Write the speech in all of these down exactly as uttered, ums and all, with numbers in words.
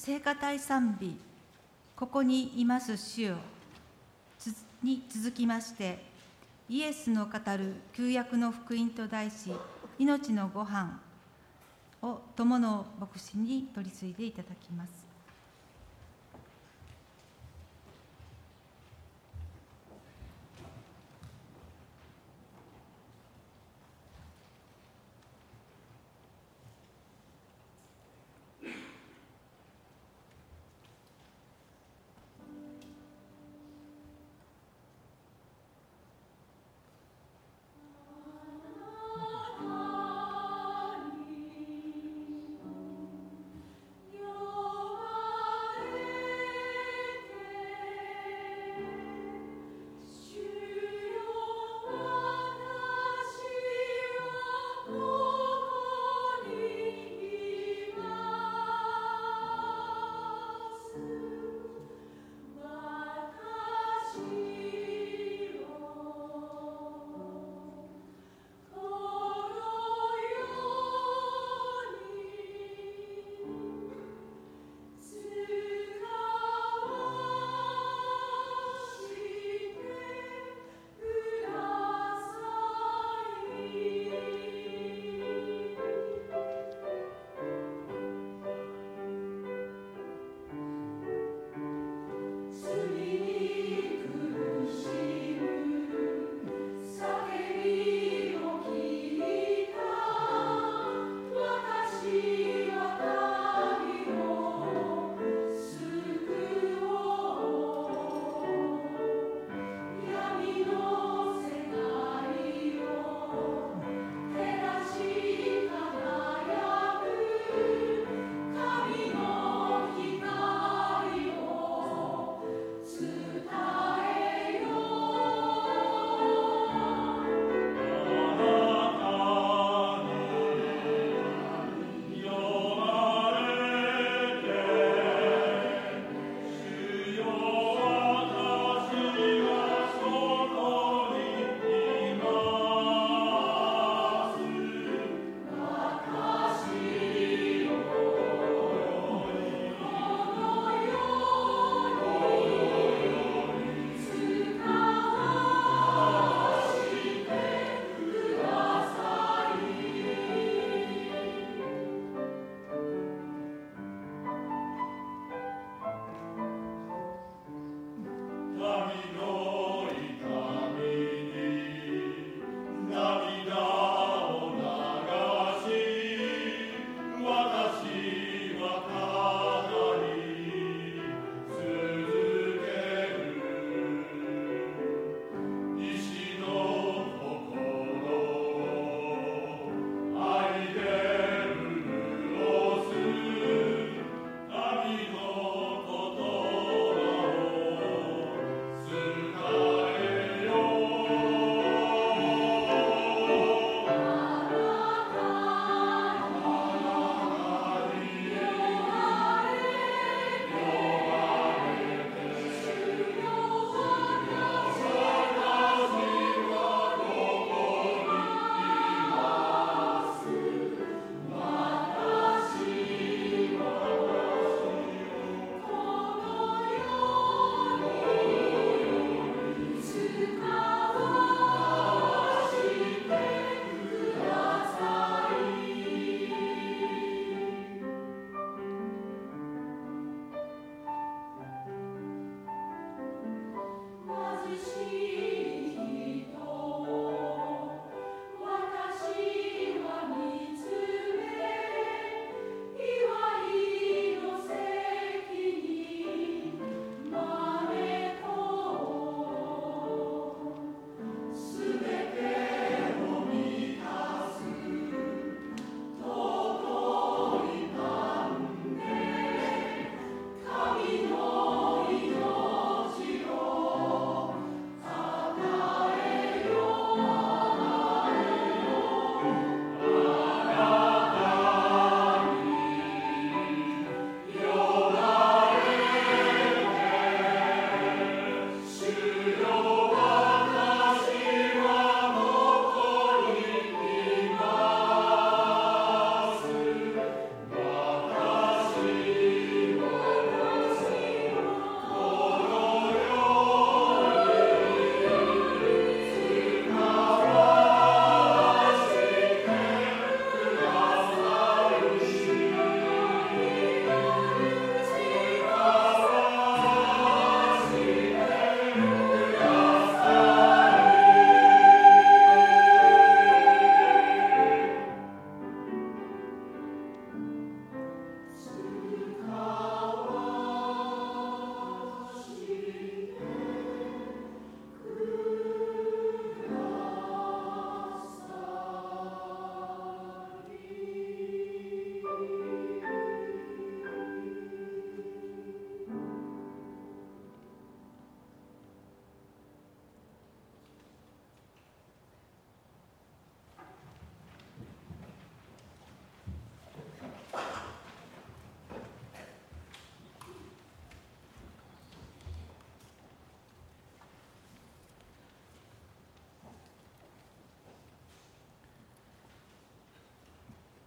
聖歌隊賛美、ここにいます主よに続きまして、イエスの語る旧約の福音と題し、命のご飯を友の牧師に取り次いでいただきます。 Yo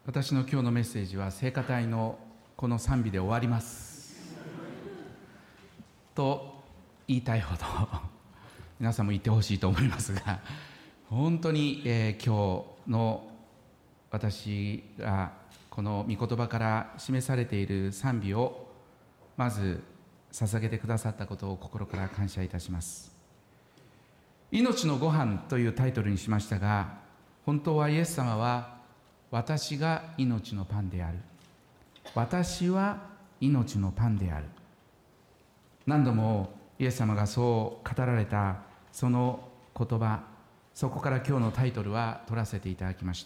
私の今日のメッセージは聖歌隊のこの賛美で終わりますと言いたいほど皆さんも言ってほしいと思いますが、本当に、えー、今日の私がこの御言葉から示されている賛美をまず捧げてくださったことを心から感謝いたします。命のご飯というタイトルにしましたが、本当はイエス様は私が命のパンである、私は命のパンである、何度もイエス様がそう語られたその言葉、そこから今日のタイトルは取らせていただきました。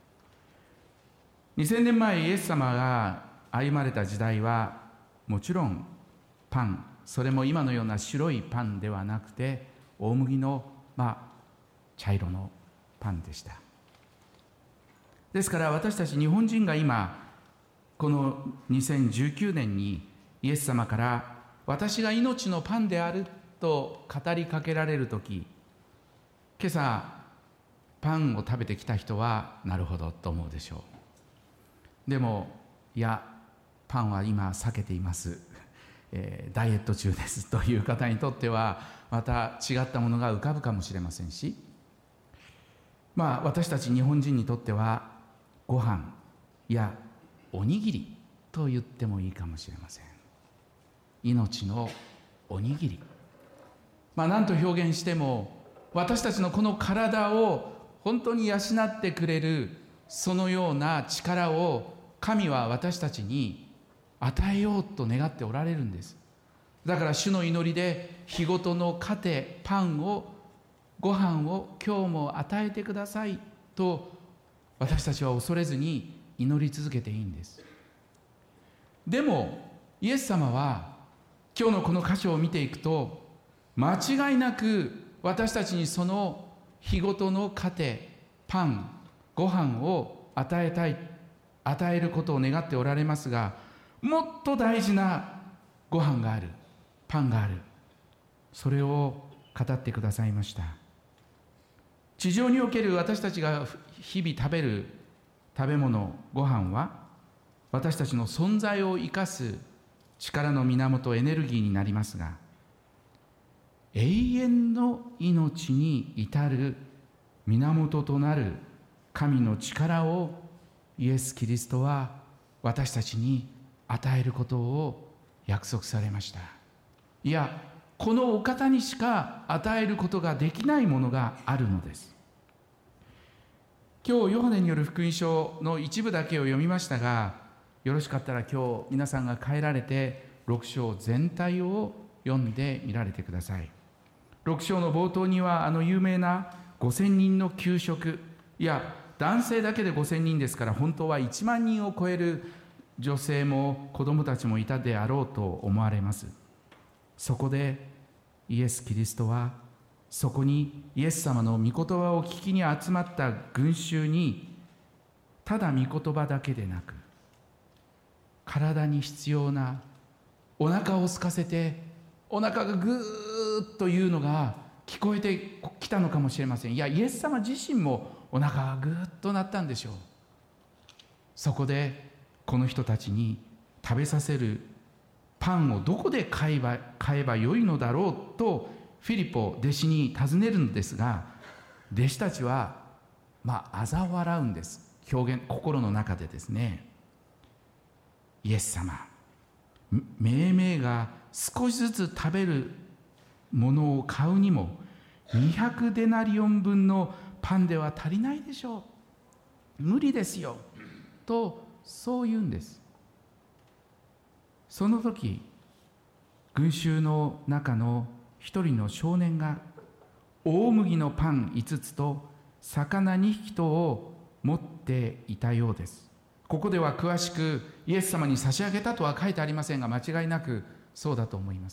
にせんねんまえイエス様が歩まれた時代はもちろんパン、それも今のような白いパンではなくて大麦の、まあ、茶色のパンでした。ですから私たち日本人が今このにせんじゅうきゅうねんにイエス様から私が命のパンであると語りかけられるとき、今朝パンを食べてきた人はなるほどと思うでしょう。でもいや、パンは今避けています、えー、ダイエット中ですという方にとってはまた違ったものが浮かぶかもしれませんし、まあ私たち日本人にとってはご飯やおにぎりと言ってもいいかもしれません。命のおにぎり、まあ何と表現しても私たちのこの体を本当に養ってくれるそのような力を神は私たちに与えようと願っておられるんです。だから主の祈りで日ごとの糧、パンを、ご飯を今日も与えてくださいと私たちは恐れずに祈り続けていいんです。でもイエス様は今日のこの箇所を見ていくと、間違いなく私たちにその日ごとの糧、パン、ご飯を与えたい、与えることを願っておられますが、もっと大事なご飯がある、パンがある、それを語ってくださいました。地上における私たちが日々食べる食べ物、ご飯は私たちの存在を生かす力の源、エネルギーになりますが、永遠の命に至る源となる神の力をイエス・キリストは私たちに与えることを約束されました。いや、このお方にしか与えることができないものがあるのです。今日ヨハネによる福音書の一部だけを読みましたが、よろしかったら今日皆さんが帰られてろく章全体を読んでみられてください。ろく章の冒頭にはあの有名なごせんにんの給食、いや男性だけでごせんにんですから、本当はいちまんにんを超える女性も子供たちもいたであろうと思われます。そこでイエス・キリストはそこにイエス様の御言葉を聞きに集まった群衆に、ただ御言葉だけでなく体に必要な、お腹を空かせてお腹がぐーっというのが聞こえてきたのかもしれません。いや、イエス様自身もお腹がぐーっとなったんでしょう。そこでこの人たちに食べさせるパンをどこで買えば、買えばよいのだろうとフィリポ弟子に尋ねるんですが、弟子たちはまあ嘲笑うんです。表現、心の中でですね、イエス様、命名が少しずつ食べるものを買うにもにひゃくデナリオン分のパンでは足りないでしょう、無理ですよとそう言うんです。その時群衆の中の一人の少年が大麦のパンいつつと魚にひきとを持っていたようです。ここでは詳しくイエス様に差し上げたとは書いてありませんが、間違いなくそうだと思います。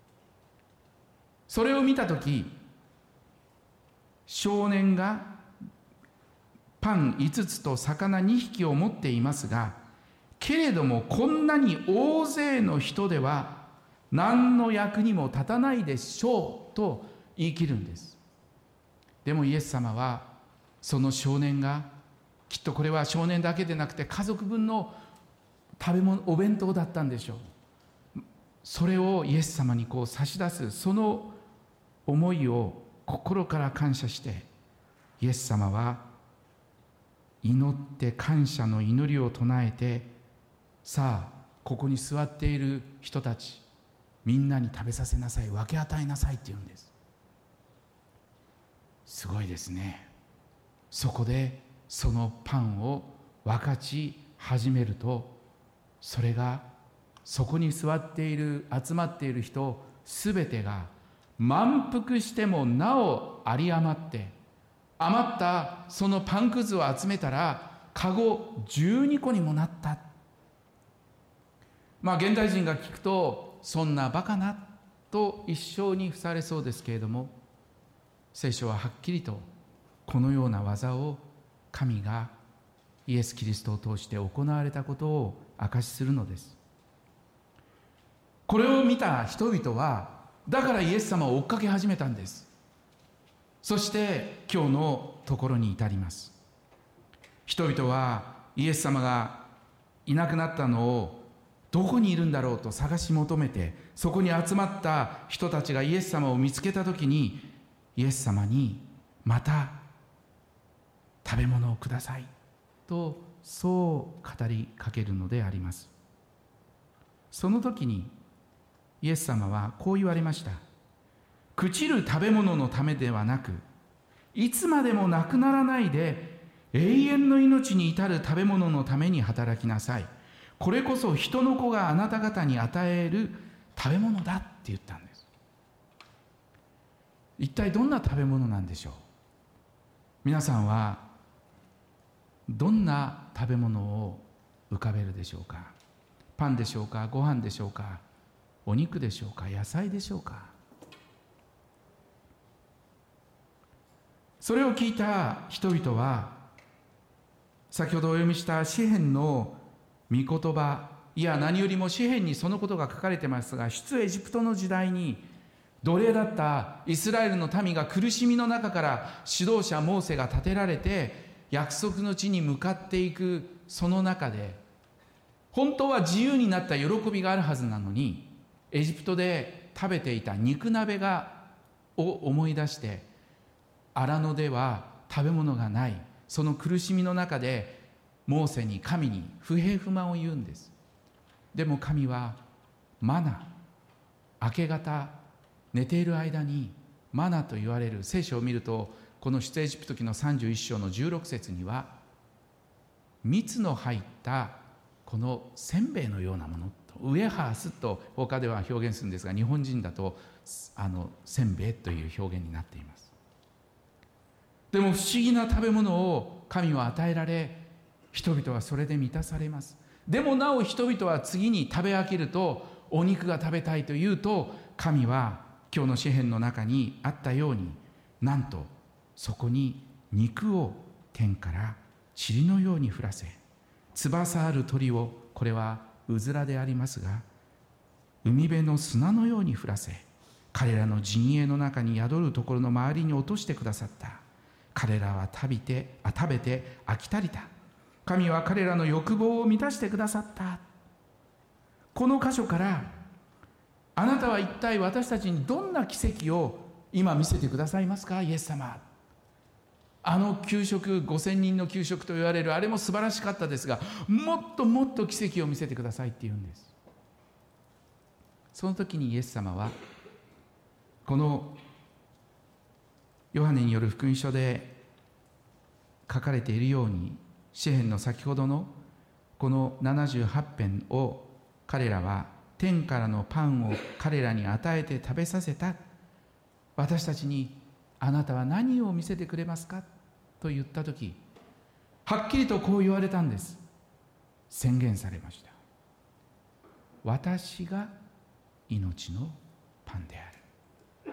それを見たとき、少年がパンいつつと魚にひきを持っていますが、けれどもこんなに大勢の人では何の役にも立たないでしょうと言い切るんです。でもイエス様はその少年がきっとこれは少年だけでなくて家族分の食べ物、お弁当だったんでしょう。それをイエス様にこう差し出す、その思いを心から感謝して、イエス様は祈って感謝の祈りを唱えて、さあここに座っている人たちみんなに食べさせなさい、分け与えなさいって言うんです。すごいですね。そこでそのパンを分かち始めると、それがそこに座っている集まっている人すべてが満腹してもなお有り余って、余ったそのパンくずを集めたらかごじゅうにこにもなった。まあ現代人が聞くとそんなバカなと一生に付されそうですけれども、聖書ははっきりとこのような技を神がイエス・キリストを通して行われたことを証しするのです。これを見た人々はだからイエス様を追っかけ始めたんです。そして今日のところに至ります。人々はイエス様がいなくなったのをどこにいるんだろうと探し求めて、そこに集まった人たちがイエス様を見つけたときに、イエス様にまた食べ物をくださいとそう語りかけるのであります。その時にイエス様はこう言われました。朽ちる食べ物のためではなく、いつまでもなくならないで永遠の命に至る食べ物のために働きなさい。これこそ人の子があなた方に与える食べ物だって言ったんです。一体どんな食べ物なんでしょう。皆さんはどんな食べ物を浮かべるでしょうか。パンでしょうか、ご飯でしょうか、お肉でしょうか、野菜でしょうか。それを聞いた人々は、先ほどお読みした詩編の御言葉、いや何よりも詩編にそのことが書かれてますが、出エジプトの時代に奴隷だったイスラエルの民が苦しみの中から指導者モーセが立てられて約束の地に向かっていく、その中で本当は自由になった喜びがあるはずなのに、エジプトで食べていた肉鍋がを思い出して、荒野では食べ物がない、その苦しみの中でモーセに神に不平不満を言うんです。でも神はマナ、明け方寝ている間にマナと言われる、聖書を見るとこの出エジプト記のさんじゅういっ章のじゅうろく節には、蜜の入ったこのせんべいのようなものと、ウエハースと他では表現するんですが、日本人だとあのせんべいという表現になっています。でも不思議な食べ物を神は与えられ、人々はそれで満たされます。でもなお人々は次に食べ飽きると、お肉が食べたいというと、神は今日の詩編の中にあったように、なんとそこに肉を天から塵のように降らせ、翼ある鳥を、これはうずらでありますが、海辺の砂のように降らせ、彼らの陣営の中に宿るところの周りに落としてくださった。彼らは食べて、あ食べて飽き足りた。神は彼らの欲望を満たしてくださった。この箇所から、あなたは一体私たちにどんな奇跡を今見せてくださいますか、イエス様。あの給食、ごせんにんの給食と言われるあれも素晴らしかったですが、もっともっと奇跡を見せてくださいって言うんです。その時にイエス様はこのヨハネによる福音書で書かれているように、詩編の先ほどのこのななじゅうはち編を彼らは天からのパンを彼らに与えて食べさせた。私たちにあなたは何を見せてくれますかと言ったとき、はっきりとこう言われたんです。宣言されました。私が命のパンである。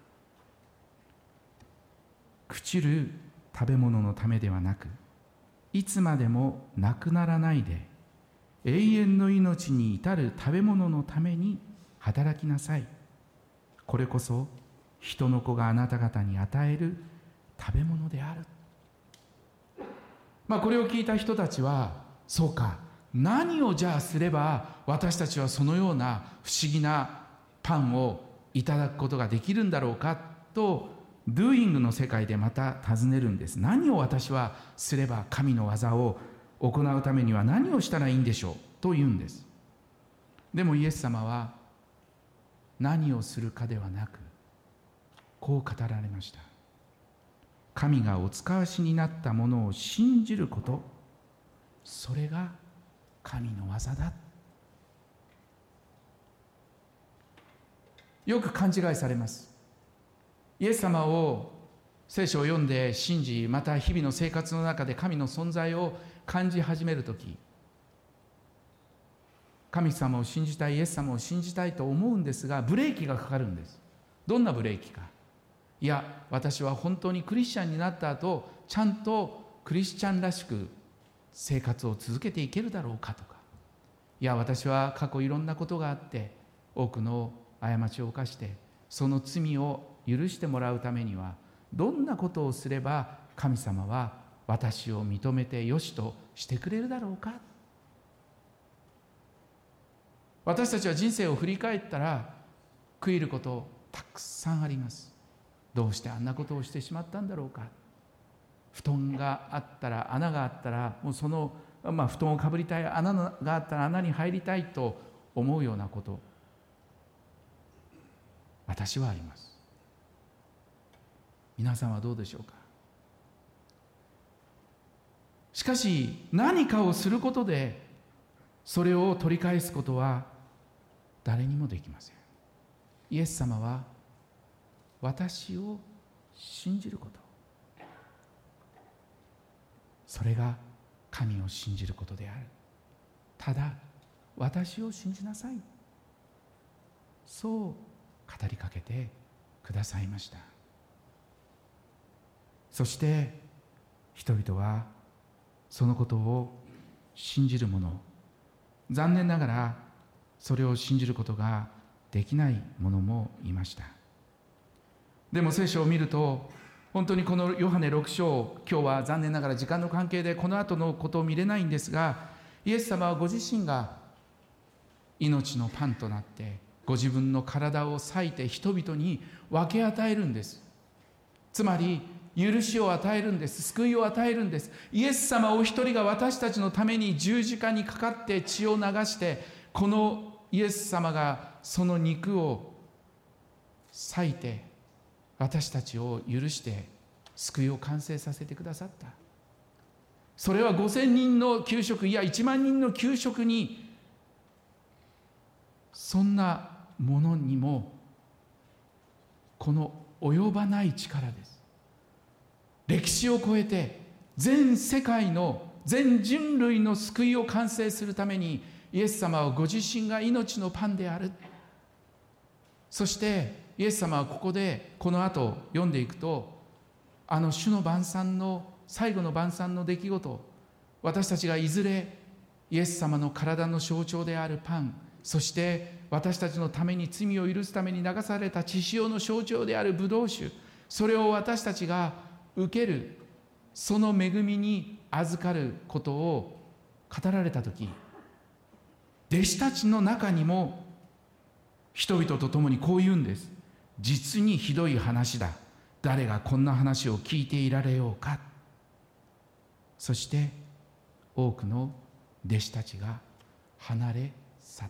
朽ちる食べ物のためではなく、いつまでもなくならないで永遠の命に至る食べ物のために働きなさい。これこそ人の子があなた方に与える食べ物である。 まあ、これを聞いた人たちは、そうか、何をじゃあすれば私たちはそのような不思議なパンをいただくことができるんだろうかと、doing の世界でまた尋ねるんです。何を私はすれば神の技を行うためには何をしたらいいんでしょうと言うんです。でもイエス様は何をするかではなく、こう語られました。神がお使わしになったものを信じること、それが神の技だ。よく勘違いされます。イエス様を聖書を読んで信じ、また日々の生活の中で神の存在を感じ始めるとき、神様を信じたい、イエス様を信じたいと思うんですが、ブレーキがかかるんです。どんなブレーキか。いや、私は本当にクリスチャンになった後、ちゃんとクリスチャンらしく生活を続けていけるだろうかとか、いや、私は過去いろんなことがあって多くの過ちを犯して、その罪を許してもらうためにはどんなことをすれば神様は私を認めてよしとしてくれるだろうか。私たちは人生を振り返ったら悔いることたくさんあります。どうしてあんなことをしてしまったんだろうか。布団があったら、穴があったら、もうその、まあ、布団をかぶりたい、穴があったら穴に入りたいと思うようなこと、私はあります。皆さんはどうでしょうか。しかし何かをすることでそれを取り返すことは誰にもできません。イエス様は私を信じること、それが神を信じることである。ただ私を信じなさい、そう語りかけてくださいました。そして人々はそのことを信じる者、残念ながらそれを信じることができない者もいました。でも聖書を見ると、本当にこのヨハネろく章、今日は残念ながら時間の関係でこの後のことを見れないんですが、イエス様はご自身が命のパンとなってご自分の体を裂いて人々に分け与えるんです。つまり許しを与えるんです。救いを与えるんです。イエス様お一人が私たちのために十字架にかかって血を流して、このイエス様がその肉を裂いて私たちを許して救いを完成させてくださった。それはごせんにんの給食、いやいちまんにんの給食に、そんなものにもこの及ばない力です。歴史を超えて全世界の全人類の救いを完成するために、イエス様はご自身が命のパンである。そしてイエス様はここでこの後読んでいくと、あの主の晩餐の最後の晩餐の出来事、私たちがいずれイエス様の体の象徴であるパン、そして私たちのために罪を許すために流された血潮の象徴であるブドウ酒、それを私たちが受ける、その恵みに預かることを語られたとき、弟子たちの中にも人々と共にこう言うんです。実にひどい話だ、誰がこんな話を聞いていられようか。そして多くの弟子たちが離れ去った。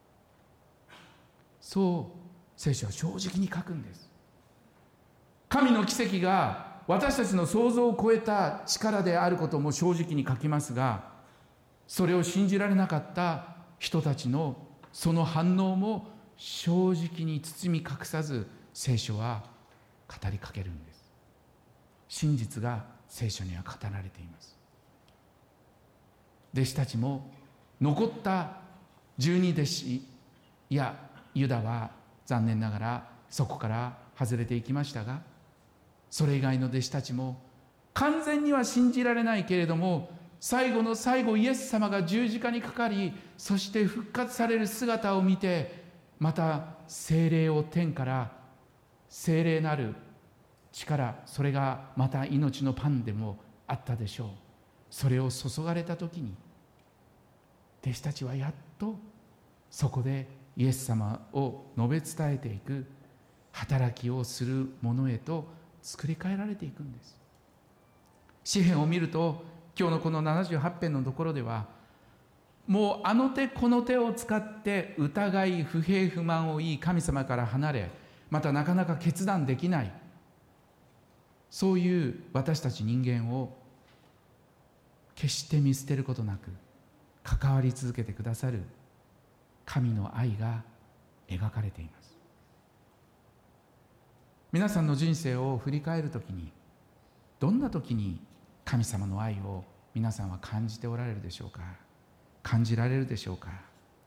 そう聖書は正直に書くんです。神の奇跡が私たちの想像を超えた力であることも正直に書きますが、それを信じられなかった人たちのその反応も正直に包み隠さず聖書は語りかけるんです。真実が聖書には語られています。弟子たちも残った十二弟子、いやユダは残念ながらそこから外れていきましたが、それ以外の弟子たちも完全には信じられないけれども、最後の最後イエス様が十字架にかかり、そして復活される姿を見て、また聖霊を天から聖霊なる力、それがまた命のパンでもあったでしょう。 それを注がれた時に、弟子たちはやっとそこでイエス様を述べ伝えていく働きをするものへと作り変えられていくんです。詩編を見ると、今日のこのななじゅうはち編のところでは、もうあの手この手を使って疑い、不平不満を言い、神様から離れ、またなかなか決断できない、そういう私たち人間を決して見捨てることなく関わり続けてくださる神の愛が描かれています。皆さんの人生を振り返るときに、どんなときに神様の愛を皆さんは感じておられるでしょうか。感じられるでしょうか。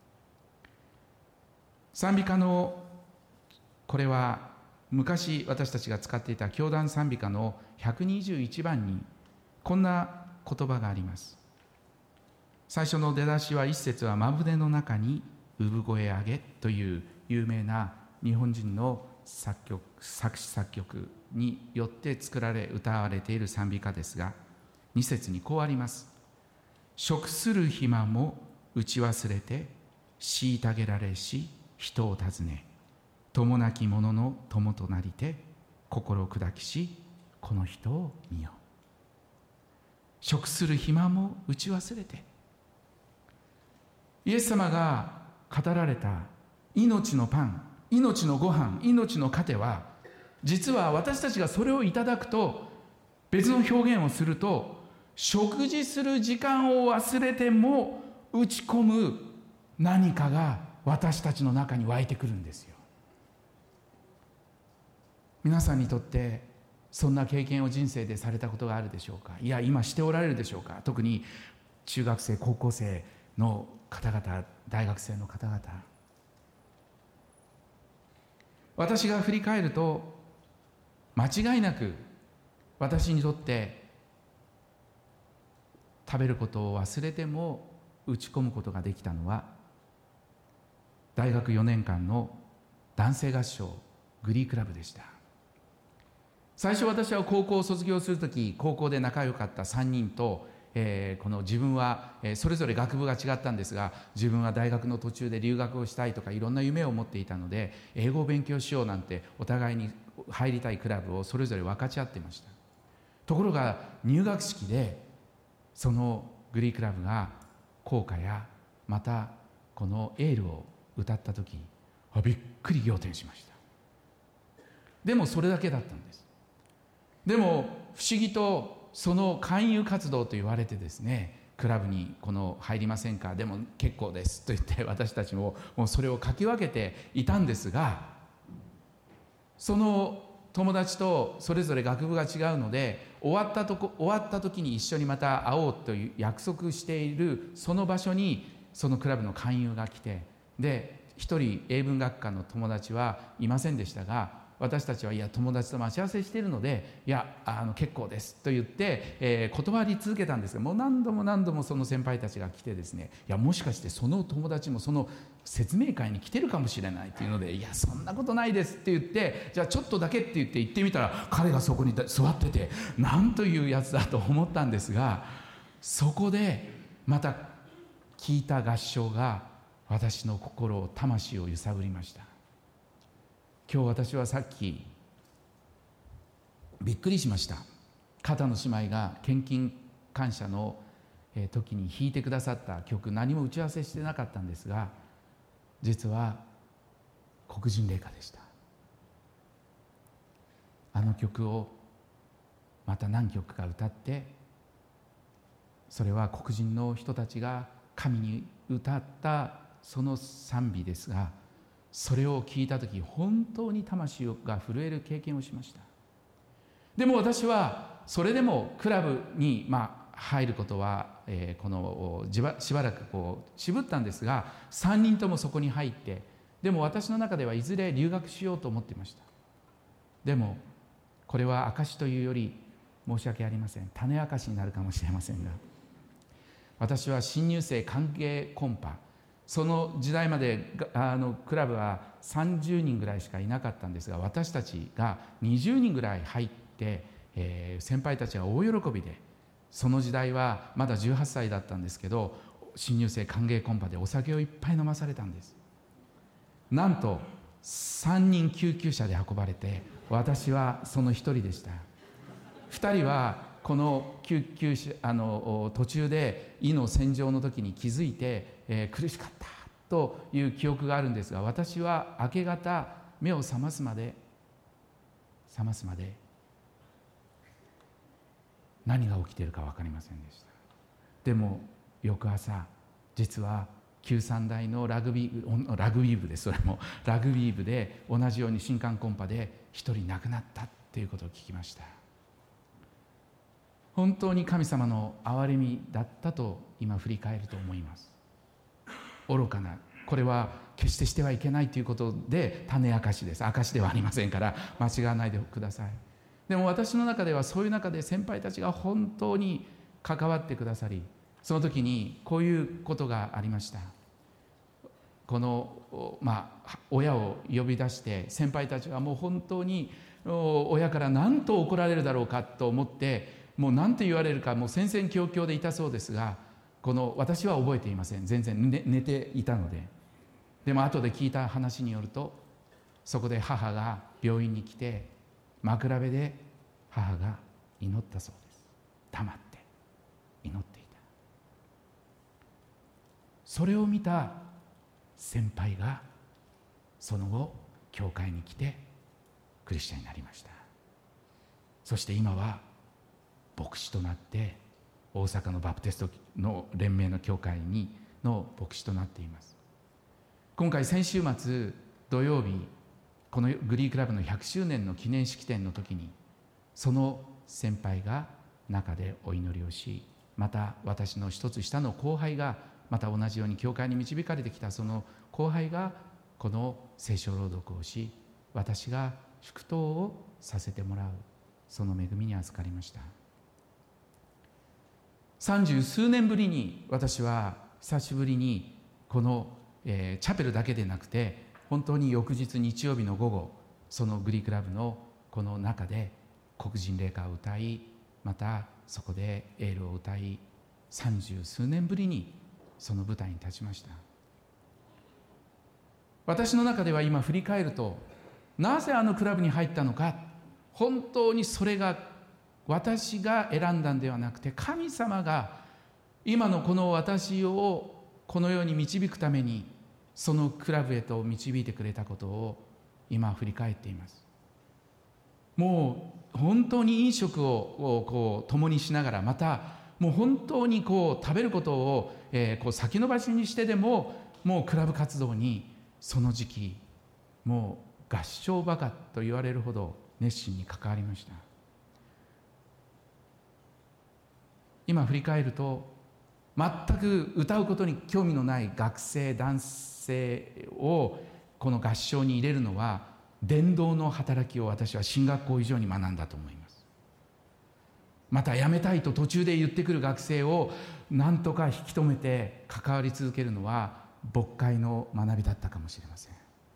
賛美歌の、これは昔私たちが使っていた教団賛美歌のひゃくにじゅういちばんにこんな言葉があります。最初の出だしは、一節はまぶねの中に産声上げという有名な日本人の作曲作詞作曲によって作られ歌われている賛美歌ですが、二節にこうあります。食する暇も打ち忘れて、虐げられし人を訪ね、友なき者の友となりて、心を砕きしこの人を見よ。食する暇も打ち忘れて、イエス様が語られた命のパン、命のご飯、命の糧は、実は私たちがそれをいただくと、別の表現をすると、食事する時間を忘れても打ち込む何かが私たちの中に湧いてくるんですよ。皆さんにとってそんな経験を人生でされたことがあるでしょうか。いや、今しておられるでしょうか。特に中学生、高校生の方々、大学生の方々、私が振り返ると、間違いなく私にとって食べることを忘れても打ち込むことができたのは、大学よねんかんの男性合唱グリークラブでした。最初、私は高校を卒業するとき、高校で仲良かったさんにんと、えー、この自分は、えー、それぞれ学部が違ったんですが、自分は大学の途中で留学をしたいとか、いろんな夢を持っていたので、英語を勉強しようなんてお互いに入りたいクラブをそれぞれ分かち合っていました。ところが入学式でそのグリークラブが校歌やまたこのエールを歌ったとき、あ、びっくり仰天しました。でもそれだけだったんです。でも不思議と、その勧誘活動と言われてですね、クラブにこの入りませんか、でも結構ですと言って、私たちももうそれをかき分けていたんですが、その友達とそれぞれ学部が違うので、終わったとこ終わった時に一緒にまた会おうという約束しているその場所に、そのクラブの勧誘が来て、で一人英文学科の友達はいませんでしたが、私たちは、いや、友達と待ち合わせしているので、いや、あの結構ですと言って、えー、断り続けたんですが、もう何度も何度もその先輩たちが来てですね、いや、もしかしてその友達もその説明会に来てるかもしれないというので、いや、そんなことないですって言って、じゃあちょっとだけって言って行ってみたら、彼がそこに座ってて、なんというやつだと思ったんですが、そこでまた聞いた合唱が私の心を、魂を揺さぶりました。今日私はさっきびっくりしました。片野姉妹が献金感謝の時に弾いてくださった曲、何も打ち合わせしてなかったんですが、実は黒人霊歌でした。あの曲をまた何曲か歌って、それは黒人の人たちが神に歌ったその賛美ですが、それを聞いたとき、本当に魂が震える経験をしました。でも私はそれでもクラブにまあ入ることは、えー、このしばらくこう渋ったんですが、さんにんともそこに入って、でも私の中ではいずれ留学しようと思っていました。でもこれは証というより、申し訳ありません、種明かしになるかもしれませんが、私は新入生歓迎コンパ、その時代まであのクラブはさんじゅうにんぐらいしかいなかったんですが、私たちがにじゅうにんぐらい入って、えー、先輩たちは大喜びでその時代はまだじゅうはっさいだったんですけど、新入生歓迎コンパでお酒をいっぱい飲まされたんです。なんとさんにん救急車で運ばれて、私はそのひとりでした。ふたりはこの救急車あの途中で胃の洗浄の時に気づいて、えー、苦しかったという記憶があるんですが、私は明け方目を覚ますまで覚ますまで何が起きているか分かりませんでした。でも翌朝、実はきゅうさん代のラグビーラグビー部です。それもラグビー部で同じように新歓コンパで一人亡くなったということを聞きました。本当に神様の憐れみだったと今振り返ると思います。愚かな、これは決してしてはいけないということで種明かしです。証しではありませんから間違わないでください。でも私の中ではそういう中で先輩たちが本当に関わってくださり、その時にこういうことがありました。この、まあ、親を呼び出して先輩たちはもう本当に親から何と怒られるだろうかと思って、もう何と言われるかもう戦々恐々でいたそうですが、この私は覚えていません。全然 寝, 寝ていたので。でも後で聞いた話によると、そこで母が病院に来て枕辺で母が祈ったそうです。黙って祈っていた。それを見た先輩がその後教会に来てクリスチャンになりました。そして今は牧師となって大阪のバプテストの連盟の教会にの牧師となっています。今回先週末土曜日、このグリークラブのひゃくしゅうねんの記念式典の時に、その先輩が中でお祈りをし、また私の一つ下の後輩がまた同じように教会に導かれてきたその後輩がこの聖書朗読をし、私が祝祷をさせてもらう、その恵みに預かりました。三十数年ぶりに私は久しぶりにこの、えー、チャペルだけでなくて、本当に翌日日曜日の午後、そのグリークラブのこの中で黒人霊歌を歌い、またそこでエールを歌い、三十数年ぶりにその舞台に立ちました。私の中では今振り返ると、なぜあのクラブに入ったのか、本当にそれが私が選んだんではなくて、神様が今のこの私をこのように導くためにそのクラブへと導いてくれたことを今振り返っています。もう本当に飲食をこう共にしながら、またもう本当にこう食べることを、えー、こう先延ばしにしてでも、もうクラブ活動にその時期もう合唱バカと言われるほど熱心に関わりました。今振り返ると、全く歌うことに興味のない学生男性をこの合唱に入れるのは伝道の働きを私は進学校以上に学んだと思います。また辞めたいと途中で言ってくる学生を何とか引き止めて関わり続けるのは牧会の学びだったかもしれません。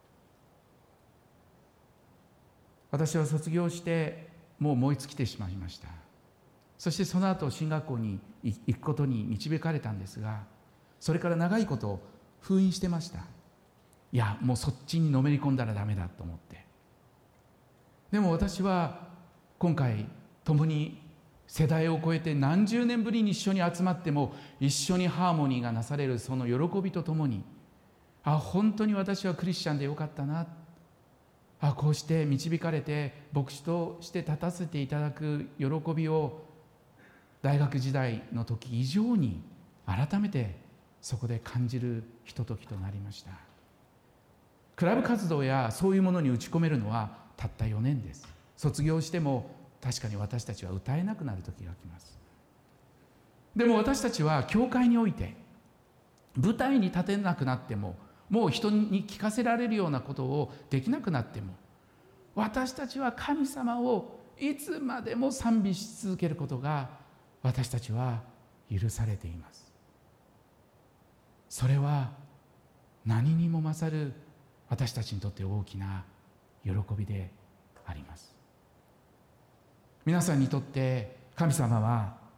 私は卒業してもう燃え尽きてしまいました。そしてその後進学校に行くことに導かれたんですが、それから長いこと封印してました。いや、もうそっちにのめり込んだらダメだと思って。でも私は今回共に世代を超えて何十年ぶりに一緒に集まっても一緒にハーモニーがなされるその喜びとともに、あ、本当に私はクリスチャンでよかったな、あ、こうして導かれて牧師として立たせていただく喜びを大学時代の時以上に改めてそこで感じるひとときとなりました。クラブ活動やそういうものに打ち込めるのはたったよねんです。卒業しても確かに私たちは歌えなくなる時が来ます。でも私たちは教会において舞台に立てなくなっても、もう人に聞かせられるようなことをできなくなっても、私たちは神様をいつまでも賛美し続けることが私たちは許されています。それは何にも勝る私たちにとって大きな喜びであります。皆さんにとって神様は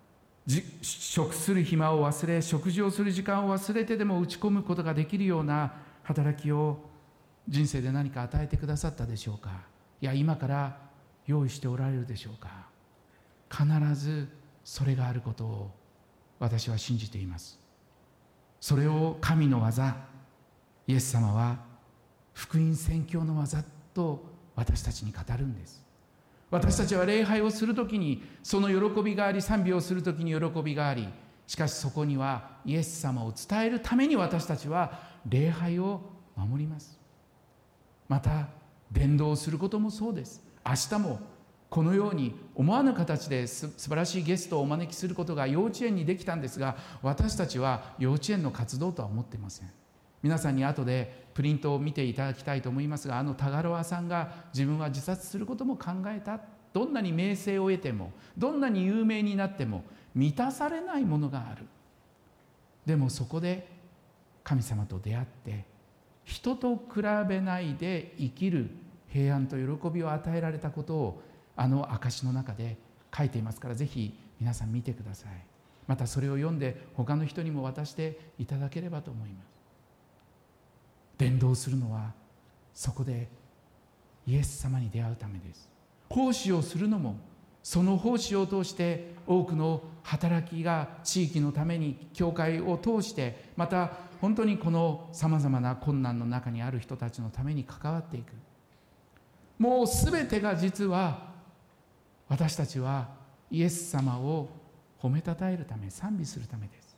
食する暇を忘れ、食事をする時間を忘れてでも打ち込むことができるような働きを人生で何か与えてくださったでしょうか。いや、今から用意しておられるでしょうか。必ずそれがあることを私は信じています。それを神の技、イエス様は福音宣教の技と私たちに語るんです。私たちは礼拝をするときにその喜びがあり、賛美をするときに喜びがあり、しかしそこにはイエス様を伝えるために私たちは礼拝を守ります。また伝道することもそうです。明日もこのように思わぬ形で素晴らしいゲストをお招きすることが幼稚園にできたんですが、私たちは幼稚園の活動とは思っていません。皆さんに後でプリントを見ていただきたいと思いますが、あのタガロアさんが自分は自殺することも考えた。どんなに名声を得ても、どんなに有名になっても満たされないものがある。でもそこで神様と出会って、人と比べないで生きる平安と喜びを与えられたことをあの証の中で書いていますから、ぜひ皆さん見てください。またそれを読んで他の人にも渡していただければと思います。伝道するのはそこでイエス様に出会うためです。奉仕をするのもその奉仕を通して多くの働きが地域のために、教会を通して、また本当にこのさまざまな困難の中にある人たちのために関わっていく。もうすべてが実は私たちはイエス様を褒めたたえるため、賛美するためです。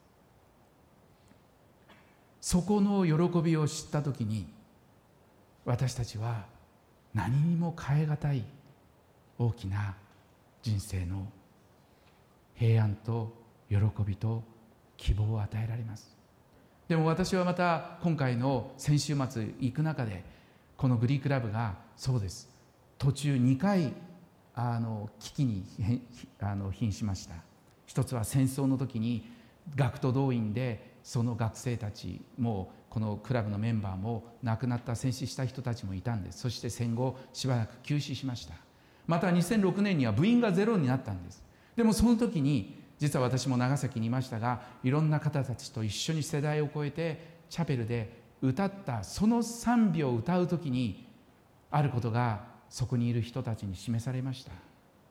そこの喜びを知ったときに、私たちは何にも代え難い大きな人生の平安と喜びと希望を与えられます。でも私はまた今回の先週末行く中で、このグリークラブがそうです、途中にかいあの危機にあの瀕しました。一つは戦争の時に学徒動員でその学生たちも、このクラブのメンバーも亡くなった、戦死した人たちもいたんです。そして戦後しばらく休止しました。またにせんろくねんには部員がゼロになったんです。でもその時に実は私も長崎にいましたが、いろんな方たちと一緒に世代を超えてチャペルで歌ったその賛美を歌う時に、あることがそこにいる人たちに示されました。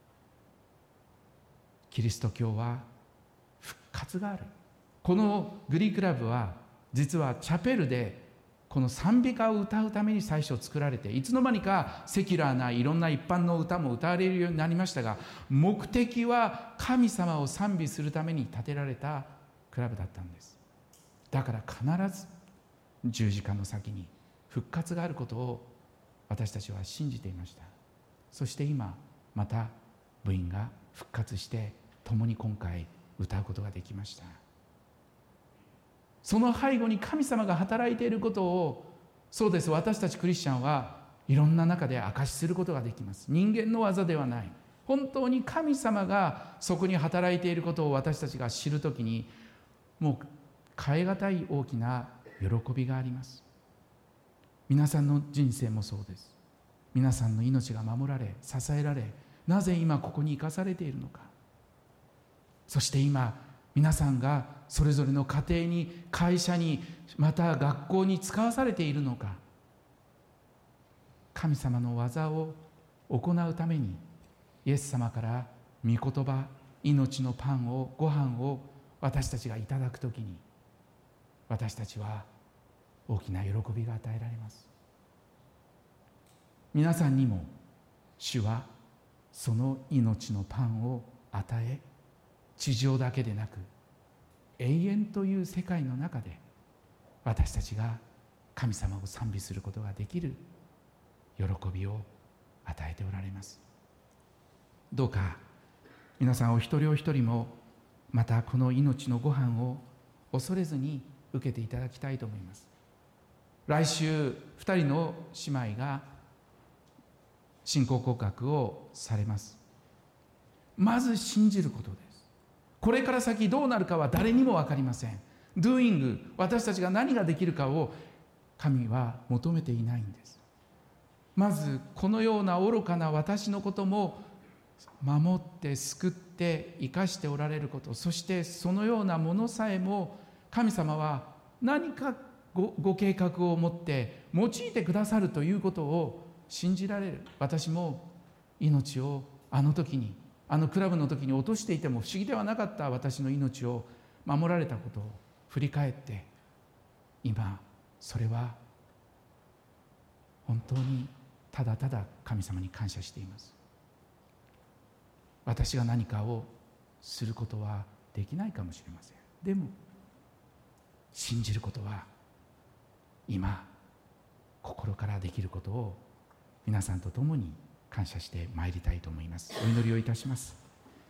キリスト教は復活がある。このグリークラブは実はチャペルでこの賛美歌を歌うために最初作られて、いつの間にかセキュラーないろんな一般の歌も歌われるようになりましたが、目的は神様を賛美するために建てられたクラブだったんです。だから必ず十字架の先に復活があることを私たちは信じていました。そして今また部員が復活して共に今回歌うことができました。その背後に神様が働いていることを、そうです、私たちクリスチャンはいろんな中で証しすることができます。人間の技ではない、本当に神様がそこに働いていることを私たちが知るときに、もう代え難い大きな喜びがあります。皆さんの人生もそうです。皆さんの命が守られ支えられ、なぜ今ここに生かされているのか、そして今皆さんがそれぞれの家庭に、会社に、また学校に使わされているのか、神様の技を行うためにイエス様から御言葉、命のパンを、ご飯を私たちがいただくときに、私たちは大きな喜びが与えられます。皆さんにも主はその命のパンを与え、地上だけでなく永遠という世界の中で私たちが神様を賛美することができる喜びを与えておられます。どうか皆さんお一人お一人もまたこの命のご飯を恐れずに受けていただきたいと思います。来週ふたりの姉妹が信仰告白をされます。まず信じることです。これから先どうなるかは誰にも分かりません。 Doing、 私たちが何ができるかを神は求めていないんです。まずこのような愚かな私のことも守っって救って生かしておられること、そしてそのようなものさえも神様は何か ご, ご計画を持って用いてくださるということを信じられる。私も命をあの時に、あのクラブの時に落としていても不思議ではなかった私の命を守られたことを振り返って、今それは本当にただただ神様に感謝しています。私が何かをすることはできないかもしれません。でも信じることは今心からできることを皆さんと共に感謝してまいりたいと思います。お祈りをいたします。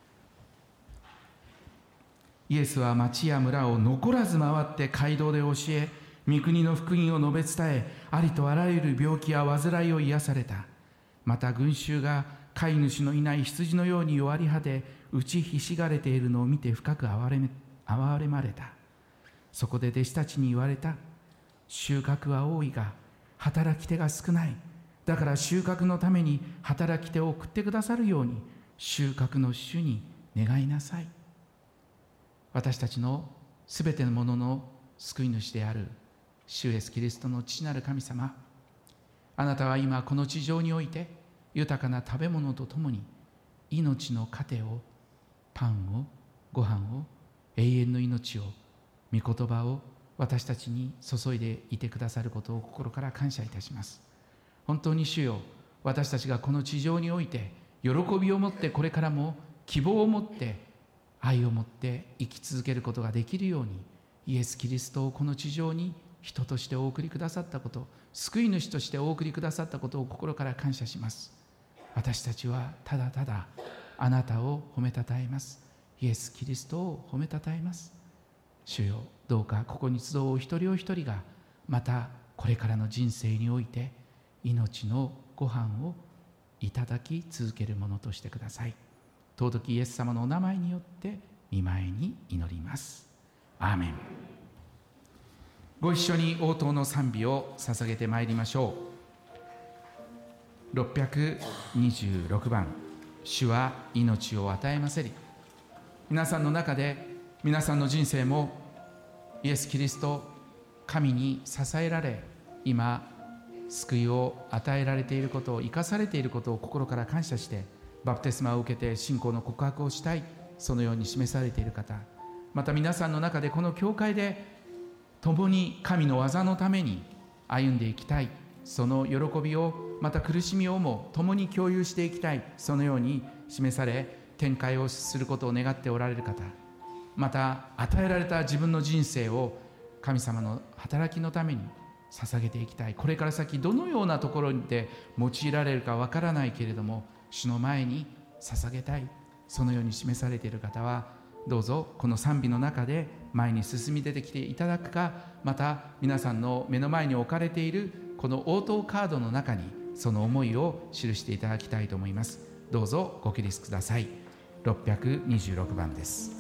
イエスは町や村を残らず回って街道で教え、御国の福音を述べ伝え、ありとあらゆる病気や患いを癒された。また群衆が飼い主のいない羊のように弱り果て打ちひしがれているのを見て深く哀れめ、哀れまれた。そこで弟子たちに言われた。収穫は多いが働き手が少ない。だから収穫のために働き手を送ってくださるように収穫の主に願いなさい。私たちのすべてのものの救い主である主イエスキリストの父なる神様、あなたは今この地上において豊かな食べ物とともに命の糧を、パンを、ご飯を、永遠の命を、御言葉を私たちに注いでいてくださることを心から感謝いたします。本当に主よ、私たちがこの地上において喜びを持ってこれからも希望を持って愛を持って生き続けることができるように、イエス・キリストをこの地上に人としてお送りくださったこと、救い主としてお送りくださったことを心から感謝します。私たちはただただあなたを褒めたたえます。イエス・キリストを褒めたたえます。主よ、どうかここに集うお一人お一人がまたこれからの人生において命のご飯をいただき続けるものとしてください。尊きイエス様のお名前によって御前に祈ります。アーメン。ご一緒に応答の賛美を捧げてまいりましょう。ろっぴゃくにじゅうろくばん、主は命を与えませり。皆さんの中で皆さんの人生もイエス・キリスト神に支えられ、今救いを与えられていることを、生かされていることを心から感謝してバプテスマを受けて信仰の告白をしたい、そのように示されている方、また皆さんの中でこの教会で共に神の技のために歩んでいきたい、その喜びをまた苦しみをも共に共有していきたい、そのように示され展開をすることを願っておられる方、また与えられた自分の人生を神様の働きのために捧げていきたい、これから先どのようなところで用いられるかわからないけれども主の前に捧げたい、そのように示されている方はどうぞこの賛美の中で前に進み出てきていただくか、また皆さんの目の前に置かれているこの応答カードの中にその思いを記していただきたいと思います。どうぞご起立ください。ろっぴゃくにじゅうろくばんです。